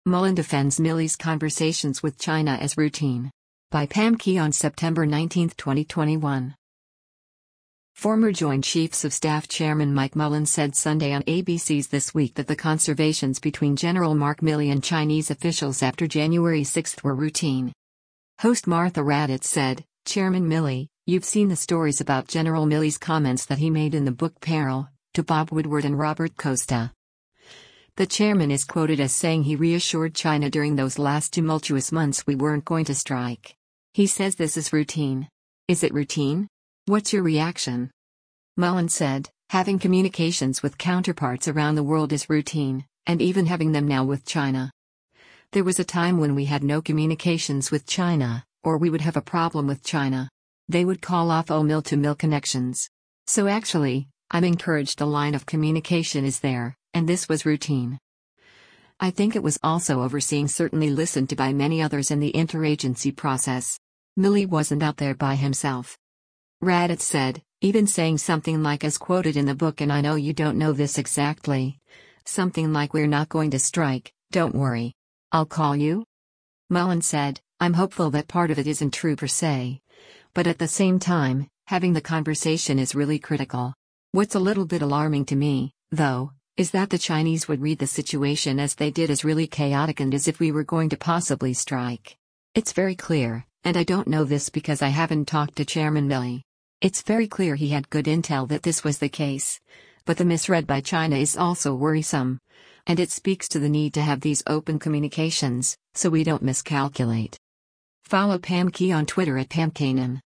Mullen defends Milley's conversations with China as routine. By Pam Key on September 19, 2021. Former Joint Chiefs of Staff Chairman Mike Mullen said Sunday on ABC's This Week that the conversations between General Mark Milley and Chinese officials after January 6 were routine. Host Martha Raddatz said, "Chairman Milley, you've seen the stories about General Milley's comments that he made in the book Peril, to Bob Woodward and Robert Costa. The chairman is quoted as saying he reassured China during those last tumultuous months we weren't going to strike. He says this is routine. Is it routine? What's your reaction?" Mullen said, "Having communications with counterparts around the world is routine, and even having them now with China. There was a time when we had no communications with China, or we would have a problem with China. They would call off mill-to-mill connections. So actually, I'm encouraged the line of communication is there, and this was routine. I think it was also overseeing, certainly listened to by many others in the interagency process. Milley wasn't out there by himself." Raddatz said, even saying something like as quoted in the book, and I know you don't know this exactly. Something like "We're not going to strike, don't worry. I'll call you?" Mullen said, "I'm hopeful that part of it isn't true per se. But at the same time, having the conversation is really critical. What's a little bit alarming to me, though, is that the Chinese would read the situation as they did as really chaotic and as if we were going to possibly strike. It's very clear, and I don't know this because I haven't talked to Chairman Milley. It's very clear he had good intel that this was the case. But the misread by China is also worrisome. And it speaks to the need to have these open communications, so we don't miscalculate." Follow Pam Key on Twitter at PamKanan.